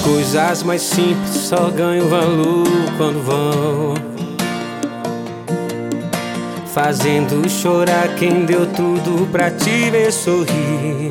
Coisas mais simples só ganham valor quando vão fazendo chorar quem deu tudo pra te ver sorrir.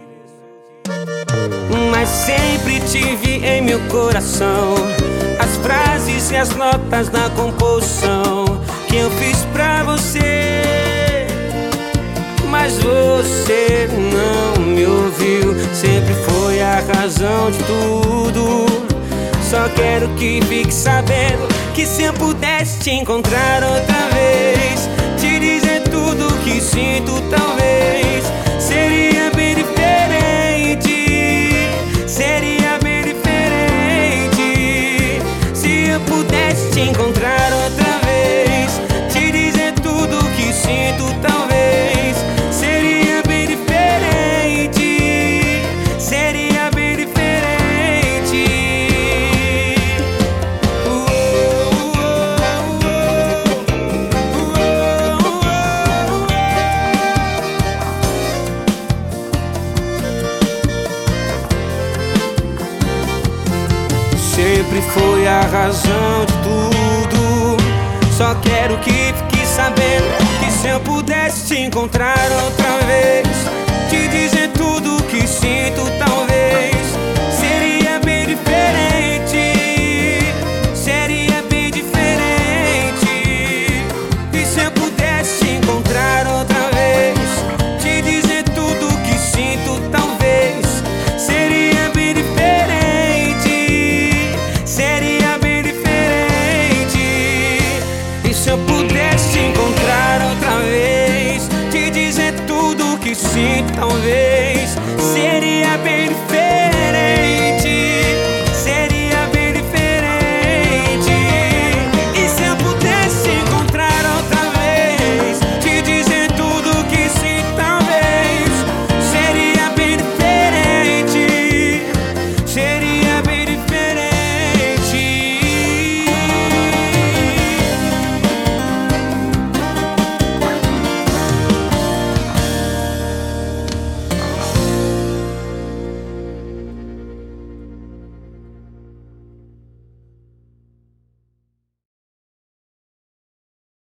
Mas sempre tive em meu coração as frases e as notas na composição que eu fiz pra você. Mas você não me ouviu, sempre foi a razão de tudo. Só quero que fique sabendo que se eu pudesse te encontrar outra vez, te dizer tudo que sinto, talvez seria bem diferente. Seria bem diferente se eu pudesse te encontrar outra vez, te dizer tudo que sinto, talvez seria bem diferente. Seria bem diferente. Sempre foi a razão de tudo. Só quero que fique sabendo que se eu pudesse te encontrar outra vez,